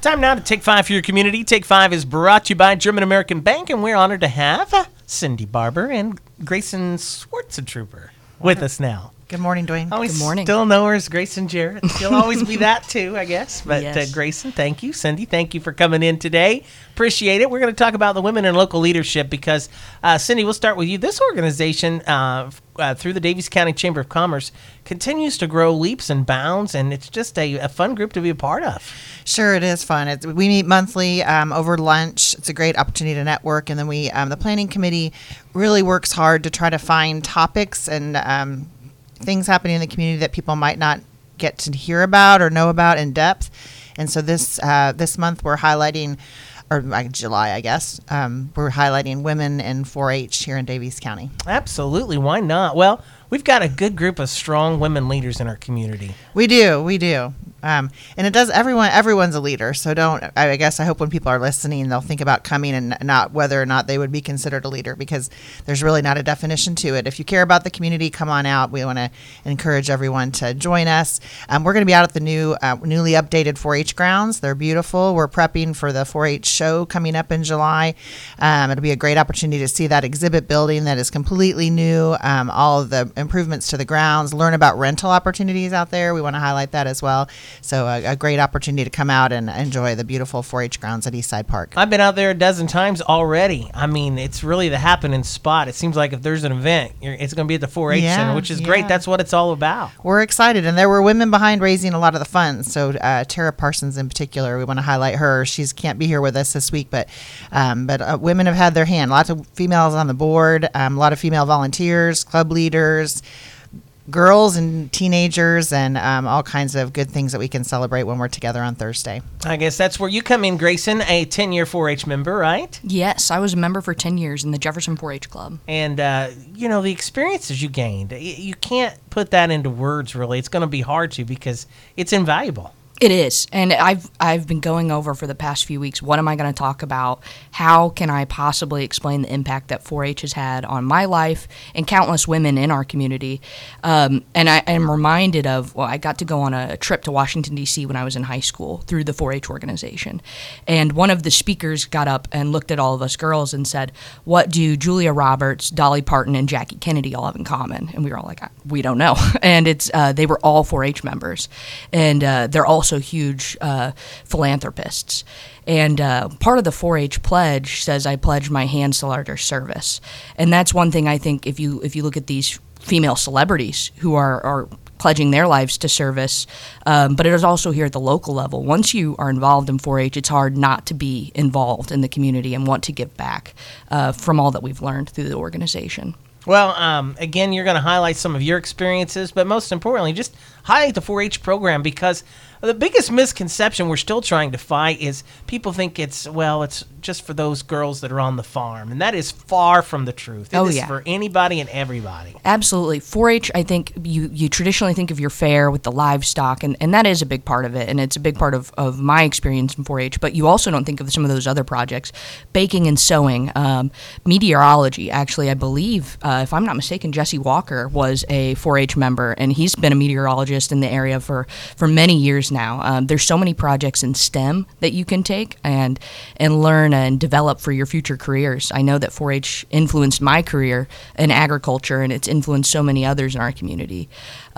Time now to Take 5 for your community. Take 5 is brought to you by German American Bank, and we're honored to have Cindy Barber and Grayson Schwarzentrooper with us now. Good morning, Dwayne. Oh, we Good morning. still know her as Grayson Jarrett. She'll always be that too, I guess. But Yes. Grayson, thank you. Cindy, thank you for coming in today. Appreciate it. We're going to talk about the women in local leadership because, Cindy, we'll start with you. This organization, through the Daviess County Chamber of Commerce, continues to grow leaps and bounds, and it's just a fun group to be a part of. Sure, it is fun. We meet monthly over lunch. It's a great opportunity to network, and then the planning committee really works hard to try to find topics and things happening in the community that people might not get to hear about or know about in depth. And so this month we're highlighting, or July, I guess, we're highlighting women in 4-H here in Daviess County. Absolutely. Why not? Well, we've got a good group of strong women leaders in our community. We do. And it does, everyone's a leader. So I hope when people are listening, they'll think about coming and not whether or not they would be considered a leader, because there's really not a definition to it. If you care about the community, come on out. We want to encourage everyone to join us. We're going to be out at the newly updated 4-H grounds. They're beautiful. We're prepping for the 4-H show coming up in July. It'll be a great opportunity to see that exhibit building that is completely new, all of the improvements to the grounds, learn about rental opportunities out there. We want to highlight that as well. So a great opportunity to come out and enjoy the beautiful 4-H grounds at Eastside Park. I've been out there a dozen times already. I mean, it's really the happening spot. It seems like if there's an event, it's going to be at the 4-H Center, which is great. That's what it's all about. We're excited. And there were women behind raising a lot of the funds. So Tara Parsons in particular, we want to highlight her. She can't be here with us this week, but women have had their hand. Lots of females on the board, a lot of female volunteers, club leaders, girls and teenagers, and all kinds of good things that we can celebrate when we're together on Thursday. I guess that's where you come in, Grayson, a 10-year 4-H member, right? Yes, I was a member for 10 years in the Jefferson 4-H Club. And, the experiences you gained, you can't put that into words, really. It's going to be hard to, because it's invaluable. It is, and I've been going over for the past few weeks, what am I going to talk about? How can I possibly explain the impact that 4-H has had on my life and countless women in our community? And I am reminded of, I got to go on a trip to Washington, D.C. when I was in high school through the 4-H organization. And one of the speakers got up and looked at all of us girls and said, what do Julia Roberts, Dolly Parton, and Jackie Kennedy all have in common? And we were all like, we don't know. And they were all 4-H members. And they're also huge philanthropists. And part of the 4-H pledge says, I pledge my hands to larger service. And that's one thing I think if you look at these female celebrities who are pledging their lives to service, but it is also here at the local level. Once you are involved in 4-H, it's hard not to be involved in the community and want to give back from all that we've learned through the organization. Well, again, you're going to highlight some of your experiences, but most importantly, just highlight the 4-H program, because the biggest misconception we're still trying to fight is people think it's just for those girls that are on the farm, and that is far from the truth. It is for anybody and everybody. Absolutely. 4-H, I think you traditionally think of your fair with the livestock, and that is a big part of it, and it's a big part of my experience in 4-H, but you also don't think of some of those other projects, baking and sewing, meteorology. Actually, I believe, if I'm not mistaken, Jesse Walker was a 4-H member, and he's been a meteorologist in the area for many years now. There's so many projects in STEM that you can take and learn and develop for your future careers. I know that 4-H influenced my career in agriculture, and it's influenced so many others in our community.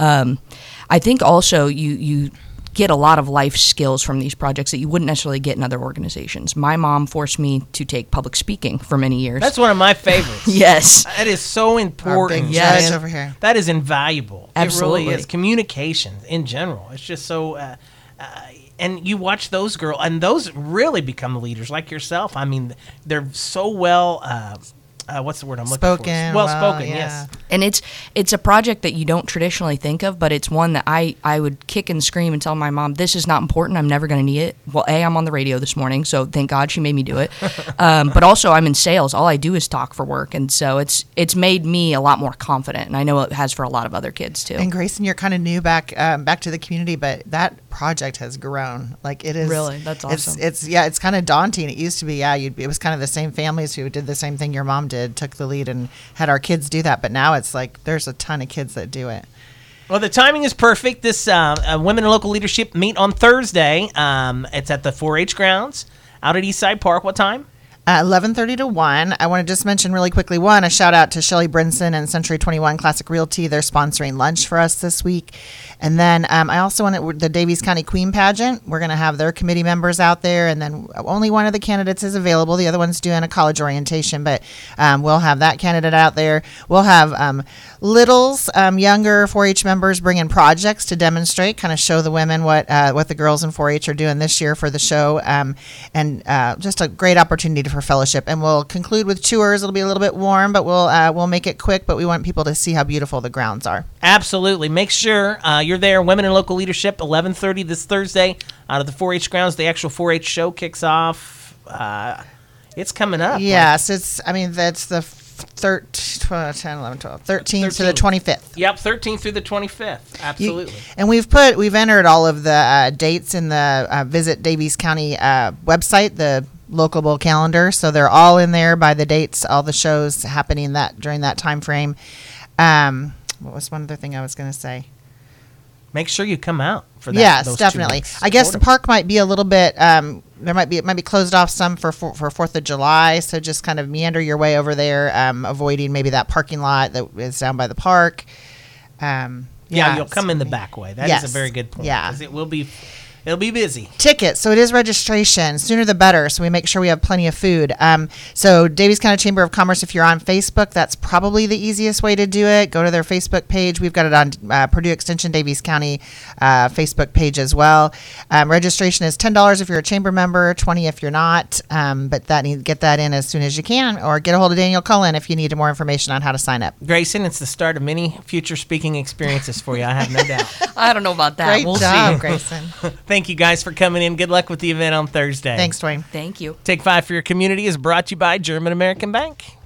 I think also you get a lot of life skills from these projects that you wouldn't necessarily get in other organizations. My mom forced me to take public speaking for many years. That's one of my favorites. Yes. That is so important. Our big judge over here. That is invaluable. Absolutely. It really is. Communication in general. It's just so... and you watch those girls, and those really become leaders like yourself. I mean, they're so well... what's the word I'm looking for? Well spoken, yes. And it's a project that you don't traditionally think of, but it's one that I would kick and scream and tell my mom, this is not important, I'm never going to need it. Well, I'm on the radio this morning, so thank God she made me do it. But also I'm in sales. All I do is talk for work, and so it's made me a lot more confident, and I know it has for a lot of other kids too. And Grayson, you're kind of new back to the community, but that project has grown. Like, it is really, that's awesome. It's kind of daunting. It used to be, it was kind of the same families who did the same thing your mom did, took the lead and had our kids do that, but now it's like there's a ton of kids that do it. Well, the timing is perfect. This Women in Local Leadership meet on Thursday. It's at the 4-H grounds out at Eastside Park. What time? 11:30 to 1. I want to just mention really quickly, a shout out to Shelly Brinson and Century 21 Classic Realty. They're sponsoring lunch for us this week. And then I also want the Davies County Queen Pageant. We're going to have their committee members out there, and then only one of the candidates is available. The other one's doing a college orientation, but we'll have that candidate out there. We'll have littles, younger 4-H members bring in projects to demonstrate, kind of show the women what the girls in 4-H are doing this year for the show, and just a great opportunity for fellowship. And we'll conclude with tours. It'll be a little bit warm, but we'll make it quick. But we want people to see how beautiful the grounds are. Absolutely. Make sure you're there. Women in Local Leadership, 11:30 this Thursday out of the 4-H grounds. The actual 4-H show kicks off. It's coming up. Yes, that's the 13th to the 25th. Yep, 13th through the 25th. Absolutely. And we've entered all of the dates in the Visit Davies County website, the local calendar, so they're all in there by the dates, all the shows happening during that time frame. What was one other thing I was going to say? Make sure you come out for that. Yes, those 2 definitely. weeks. I guess the park might be a little bit. It might be closed off some for 4th of July. So just kind of meander your way over there, avoiding maybe that parking lot that is down by the park. You'll come in the back way. That is a very good point. Yeah, 'cause it'll be busy. Tickets. So it is registration. Sooner the better. So we make sure we have plenty of food. So Davies County Chamber of Commerce, if you're on Facebook, that's probably the easiest way to do it. Go to their Facebook page. We've got it on Purdue Extension Davies County Facebook page as well. Registration is $10 if you're a chamber member, $20 if you're not. But get that in as soon as you can, or get a hold of Daniel Cullen if you need more information on how to sign up. Grayson, it's the start of many future speaking experiences for you. I have no doubt. I don't know about that. Great We'll job, see. Grayson. Thank you guys for coming in. Good luck with the event on Thursday. Thanks, Dwayne. Thank you. Take 5 for Your Community is brought to you by German American Bank.